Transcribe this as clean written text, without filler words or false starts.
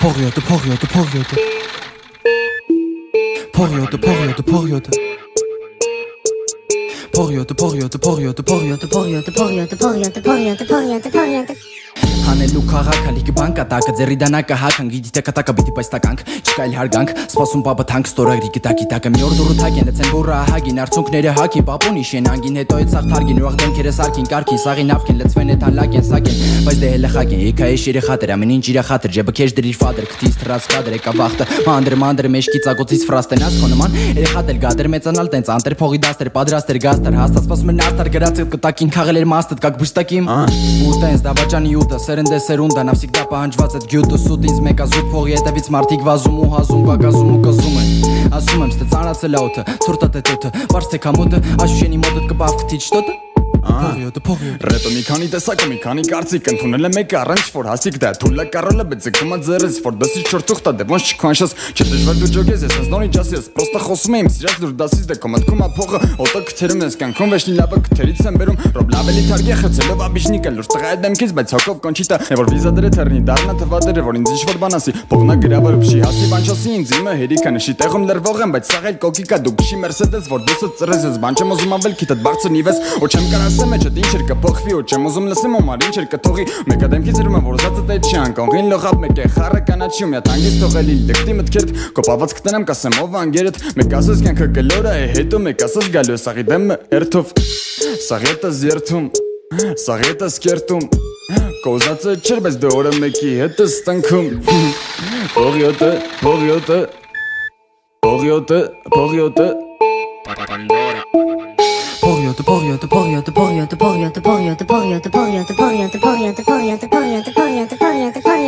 Poriote Հանելու քաղաքալիք բանկատակը ձերի դանակը հական գիտի թե կտակը բիդի պայստականք չկայլ հարգանք սպասում պապը թանկ ստորագրի գիտակիտակը մի օր դուրը թակեն լեցեն բուրը հագին արցունքները հակին պապունի շենանգին հետո այդ սաղ թարգին ուղ դեմքերը սարքին կարքին սաղի նավքեն լծվեն էթան լակեն սակեն բայց դե հելը խակեն եկա է շիրը խատր ամեն ինչ իրա խատր ջեբը քեշ դրիր ֆադր քթից թրաս կադր եկա վախտը մանդր մեշկի ծագոցից ֆրաստենաս քո նման երեխատեր գադեր մեծանալ տենց անտեր փողի դաստեր պատրաստեր գաստեր հաստատ սպասում են աստար գրած կտակին քաղել էր մաստդ կակ բուստակիմ ու տենց դավաճանի յուտը սերնդե սերունդա навсегда պահանջված այդ գյուտը սուտ ինձ մեկ ազուտ փողի հետևից մարդիկ վազում ու հազում բակազում ու կզում են ասում եմ ստե ծանրացել օդը ցուրտա տետը բարձ թե կամոդը աշուշենի մոդդ կբավ քթի չտոտը Ռետո մի քանի տեսակ մի քանի կարծիք ընդունել է մեկը առանց որ հասիկ դա թուլա կարոլը բեցկումա ձերս որ դասի չորթուղտա դե ոնց չքանշես չէ դժվար դու ջոգես ես նորի ջասես պրոստա խոսում եմ սիրած դու դասից դե կոմատկումա փողը օտո քթերում ես կան վեշնի լավը քթերից եմ բերում ռոբ լավելի թարգե խցելով աբիշնիկը լուրջ տղա դեմքից բայց հոգով կոնչիտա որ վիզա դրե թեռնի դառնա թվադերը որ ինձ ինչ որ բան ասի փողնա գրավը փշի հասի բանչոսի ինձ իմը հերիքա նշի տեղում լրվող եմ բայց սաղել կոկիկա դու քշի մերսեդես որ դուսը ծրես ես բան չեմ ուզում ավել քիթդ բարձր նիվես ու չեմ կարասեմ մեջ ինչ էր կփոխվի ու չեմ ուզում լսեմ ու մարին չէր կթողի մեկը դեմքից երում որ զածը տե չան կողին լողապ մեկ է խառը կանաչի ու մի հատ անգից թողելի դեպտի մտքերդ կոպաված կտնեմ կասեմ ով անգերդ մեկ ասես կյանքը գլորա է հետո մեկ ասես գալու սաղի դեմը երթով սաղետը զերթում սաղետը սկերտում կոզածը չեր բայց դե օրը մեկի հետը ստնքում Poriote Pandora